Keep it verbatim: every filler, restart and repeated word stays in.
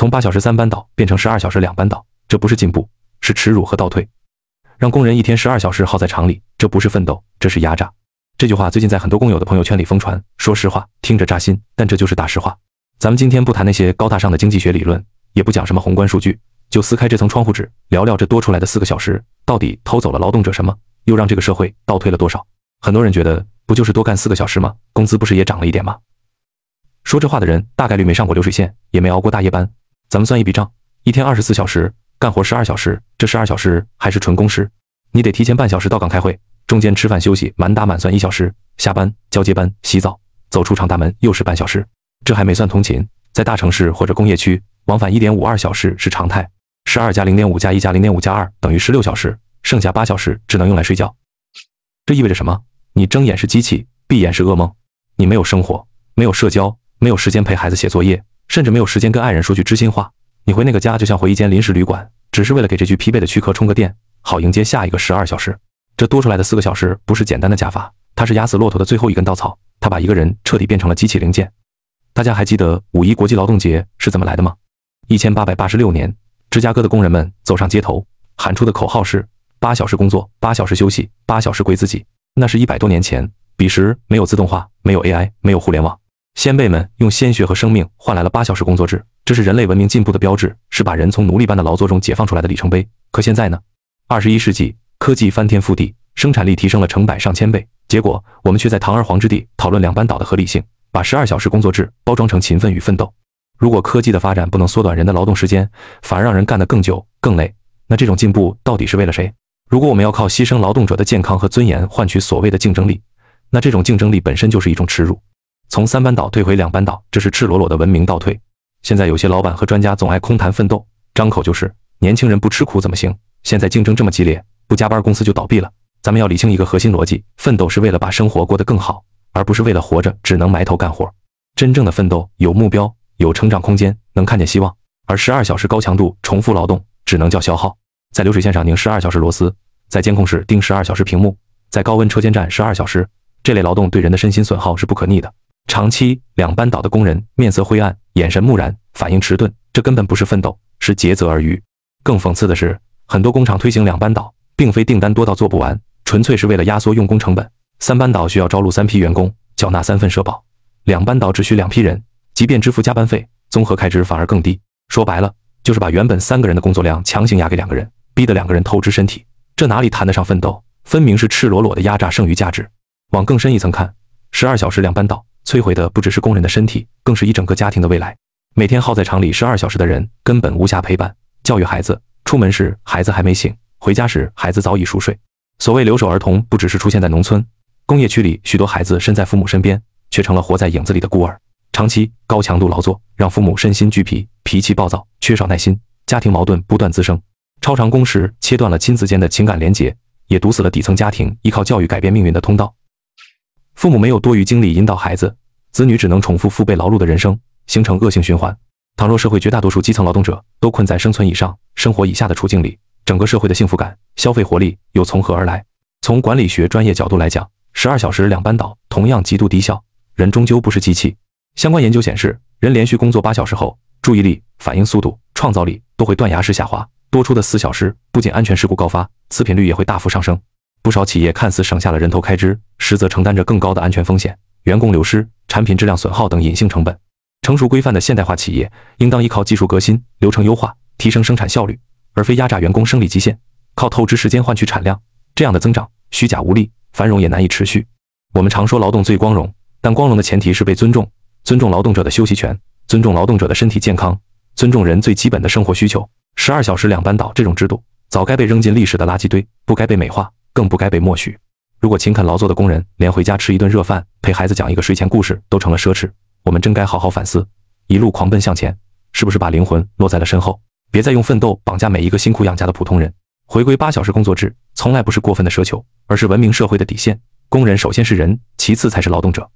从八小时三班倒变成十二小时两班倒，这不是进步，是耻辱和倒退。让工人一天十二小时耗在厂里，这不是奋斗，这是压榨。这句话最近在很多工友的朋友圈里疯传，说实话，听着扎心，但这就是大实话。咱们今天不谈那些高大上的经济学理论，也不讲什么宏观数据，就撕开这层窗户纸，聊聊这多出来的四个小时，到底偷走了劳动者什么，又让这个社会倒退了多少？很多人觉得，不就是多干四个小时吗？工资不是也涨了一点吗？说这话的人大概率没上过流水线，也没熬过大夜班。咱们算一笔账，一天二十四小时，干活十二小时，这十二小时还是纯工时，你得提前半小时到岗开会，中间吃饭休息，满打满算一小时，下班、交接班、洗澡，走出厂大门又是半小时。这还没算通勤，在大城市或者工业区，往返 一点五二小时是常态。十二加 零点五 加一加 零点五 加二等于十六小时，剩下八小时只能用来睡觉。这意味着什么？你睁眼是机器，闭眼是噩梦。你没有生活，没有社交，没有时间陪孩子写作业，甚至没有时间跟爱人说句知心话。你回那个家就像回一间临时旅馆，只是为了给这具疲惫的躯壳充个电，好迎接下一个十二小时。这多出来的四个小时不是简单的加法，它是压死骆驼的最后一根稻草，它把一个人彻底变成了机器零件。大家还记得五一国际劳动节是怎么来的吗？一千八百八十六年，芝加哥的工人们走上街头，喊出的口号是八小时工作，八小时休息，八小时归自己。那是一百多年前，彼时没有自动化，没有 A I， 没有互联网，先辈们用鲜血和生命换来了八小时工作制，这是人类文明进步的标志，是把人从奴隶般的劳作中解放出来的里程碑。可现在呢？二十一世纪，科技翻天覆地，生产力提升了成百上千倍，结果我们却在堂而皇之地讨论两班倒的合理性，把十二小时工作制包装成勤奋与奋斗。如果科技的发展不能缩短人的劳动时间，反而让人干得更久更累，那这种进步到底是为了谁？如果我们要靠牺牲劳动者的健康和尊严换取所谓的竞争力，那这种竞争力本身就是一种耻辱。从三班倒退回两班倒，这是赤裸裸的文明倒退。现在有些老板和专家总爱空谈奋斗，张口就是年轻人不吃苦怎么行？现在竞争这么激烈，不加班公司就倒闭了。咱们要理清一个核心逻辑，奋斗是为了把生活过得更好，而不是为了活着只能埋头干活。真正的奋斗有目标，有成长空间，能看见希望，而十二小时高强度重复劳动只能叫消耗。在流水线上拧十二小时螺丝，在监控室盯十二小时屏幕，在高温车间站十二小时，这类劳动对人的身心损耗是不可逆的。长期两班倒的工人面色灰暗，眼神木然，反应迟钝，这根本不是奋斗，是竭泽而渔。更讽刺的是，很多工厂推行两班倒，并非订单多到做不完，纯粹是为了压缩用工成本。三班倒需要招录三批员工，缴纳三份社保；两班倒只需两批人，即便支付加班费，综合开支反而更低。说白了，就是把原本三个人的工作量强行压给两个人，逼得两个人透支身体，这哪里谈得上奋斗？分明是赤裸裸的压榨剩余价值。往更深一层看，十二小时两班倒摧毁的不只是工人的身体，更是一整个家庭的未来。每天耗在厂里十二小时的人，根本无暇陪伴教育孩子，出门时孩子还没醒，回家时孩子早已熟睡。所谓留守儿童，不只是出现在农村，工业区里许多孩子身在父母身边，却成了活在影子里的孤儿。长期高强度劳作让父母身心俱疲，脾气暴躁，缺少耐心，家庭矛盾不断滋生。超长工时切断了亲子间的情感连结，也堵死了底层家庭依靠教育改变命运的通道。父母没有多余精力引导孩子，子女只能重复父辈劳碌的人生，形成恶性循环。倘若社会绝大多数基层劳动者都困在生存以上、生活以下的处境里，整个社会的幸福感、消费活力又从何而来？从管理学专业角度来讲，十二小时两班倒同样极度低效，人终究不是机器。相关研究显示，人连续工作八小时后，注意力、反应速度、创造力都会断崖式下滑，多出的四小时不仅安全事故高发，次品率也会大幅上升。不少企业看似省下了人头开支，实则承担着更高的安全风险、员工流失、产品质量损耗等隐性成本。成熟规范的现代化企业应当依靠技术革新、流程优化提升生产效率，而非压榨员工生理极限，靠透支时间换取产量。这样的增长虚假无力，繁荣也难以持续。我们常说劳动最光荣，但光荣的前提是被尊重，尊重劳动者的休息权，尊重劳动者的身体健康，尊重人最基本的生活需求。十二小时两班倒这种制度早该被扔进历史的垃圾堆，不该被美化，更不该被默许。如果勤恳劳作的工人连回家吃一顿热饭，陪孩子讲一个睡前故事都成了奢侈，我们真该好好反思，一路狂奔向前，是不是把灵魂落在了身后？别再用奋斗绑架每一个辛苦养家的普通人。回归八小时工作制从来不是过分的奢求，而是文明社会的底线。工人首先是人，其次才是劳动者。